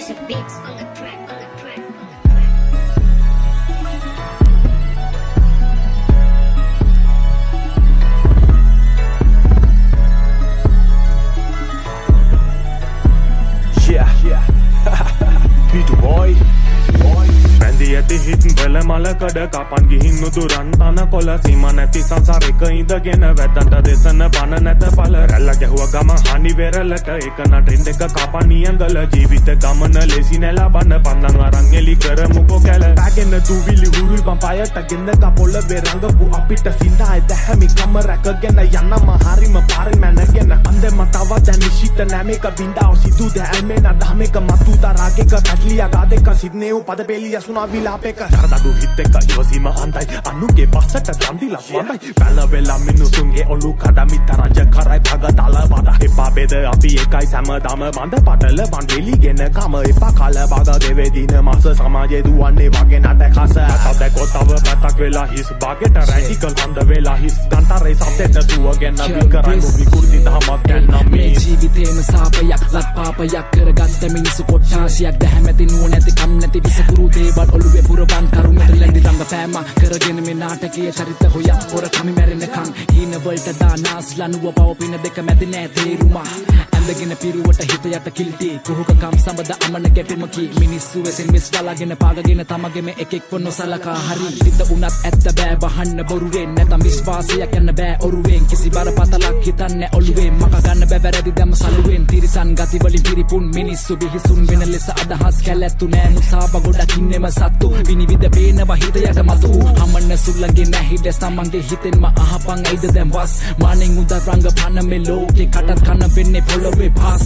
beats on the track. Beat boy පැන්දි ඇති හිත් වල මලකඩ කපන් ගිහින් උදුරන් තන කොළ සීම නැති සංසාරෙක ඉඳගෙන වැදන්ට දෙසන බන නැත පල රැල්ල ගැහුව ගම හනි වෙරළට ඒක නටෙන් දෙක කපන් නියඟල ජීවිත ගමන ලෙසි නැලා බන පන්දන් අරන් එලි කරමුකෝ කැල පැගෙන තුවිලි හුරුයි බම් පයට ගෙන්න කපොළ වෙරංගපු අපිට සින්දායි දැහැමි කම රැකගෙන යන්නම හරිම පාරෙන් මැනගෙන අන්දෙම තව දැන් නිශ්චිත නැමේක බින්දාව සිදු දැල්මෙන දහමේක මතු තරාගෙක පැටලියා ගාදෙක සිද්නේව පද පෙලිය සුනා විලාපේක දරදඩු හිත් එක ඉවසීම අන්දයි අනුගේ පස්සට දන්දිලා වන්දයි පැල වෙලා මිනිසුන්ගේ ඔලු කඩමි තරජ කරයි පග තල බඩ එපා බෙද අපි එකයි සෑමදාම බඳ පටල බන් වෙලිගෙන කම එපා කල බග දෙවෙදින මාස සමාජයේ දුවන්නේ වගේ නටකස අතදැකෝ තව පැත්තක් වෙලා හිස් බාගෙට රැඩිකල් හඳ වෙලා හිස් ගන්තරේ සබ්දෙට දුවගෙන විකරයි විකෘති දහමක් ගැන මේ ජීවිතේම සාපයක් ලත් පාපයක් කරගත්ත මිනිසු කොට්ටාසියක් දැහැමැති නුවණැති කම් නැති විසකුරු දේවල් ඔළුවේ පුරවන් කරුමෙට ලැඳි රංගපෑම කරගෙන මේ නාටකයේ චරිත හොයා පොර කමි මැරෙනකන් හීන වලට දානාස් ලනුව පවපින දෙක මැද නෑ තේරුම ඇඳගෙන පිරුවට හිත යට කිල්ටි කුහුකකම් සම්බද අමන ගැටුමකි මිනිස්සු වෙසින් මිස් බලාගෙන පාගගෙන තමගෙම එකෙක් වොන්න සලකා හරි හිත උනත් ඇත්ත බෑ වහන්න බොරුවෙන් නැතම් විශ්වාසයක් යන්න බෑ ඔරුවෙන් කිසි බරපතලක් හිතන්නේ ඔළුවෙන් මක ගන්න බෑ වැරදි දැම සලුවෙන් තිරිසන් ගති වලින් පිරිපුන් මිනිස්සු බිහිසුන් වෙන ලෙස අදහස් කැලැත්තු නෑ මුසාව ගොඩක් ඉන්නෙම සත්තු විනිවිද පේනවා හිත යට මතු හමන්න සුල්ලගේ නැහිද සමන්ගේ හිතෙන්ම අහපන් ඇයිද දැන් වස් මානෙන් උදා රංග පන මේ ලෝකේ කටත් කන වෙන්නේ පොළොවේ පාස්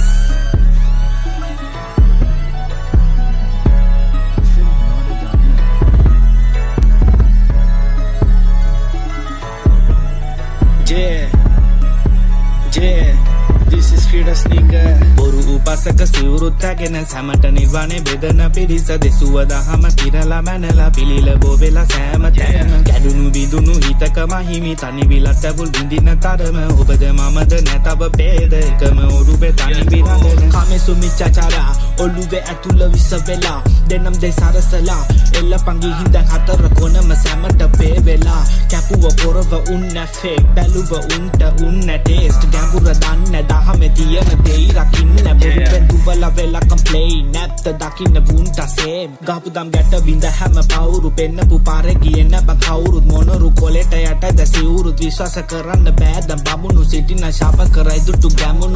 This is Creator Sneaker Boru upasaka siwuruttagena samata nirwane bedana pirisa desuwa dahama tirala manala pilila bovela sama tama kadunu bidunu hitaka mahimi tani bilatta bul bindina tarama obada mamada natawa peda ekama orube tani birandena kame sumichachara oluve atula visavela denam de sarasala ella pangi hinda hatara konama samata pevela kapuwa porava unna fake baluwa unta unna taste gambura danna dahame tiyana dei rakinna boruben duwala vela complain natta dakinna vunta same gahpudam gatta binda hama pawuru pennapu pare giyenna ba kawurut monoru koleta yata da siwurut vishwasa karanna bෑ dam babunu sitina shapa karai duttu gamunu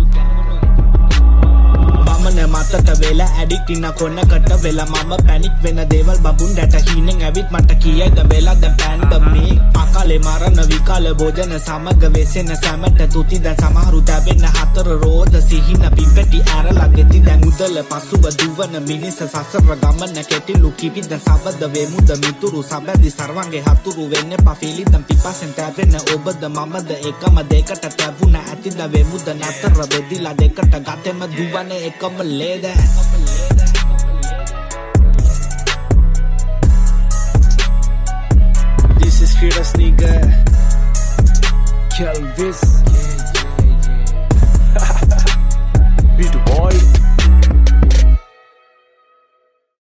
මන මතට වෙලා addict ඉන්න කොනකට වෙලා මම panic වෙන දේවල් බබුන් දැට හීනෙන් ඇවිත් මට කියයිද වෙලා දැන් පැන්ඩමික් අකාලේ මරණ විකාල භෝජන සමග වෙසෙන සැමට තුති දැන් සමහරු දැවෙන හතර රෝද සිහින පිපෙටි ඇරලා ගෙති දැන් උදල පසුව දුවන මිනිස සසර ගමන කෙටිලු කිපි දැන් සබද වෙමුද මිතුරු සබැදි සර්වංගේ හතුරු වෙන්නේ පෆිලි දැන් පිපසෙන් තැවෙන ඔබද මමද එකම දෙකට තැවුණ ඇතිද වෙමුද නතර වෙදිලා දෙකට ගතෙම දුවනේ එකම lay that This is Creator Sneaker Kelvis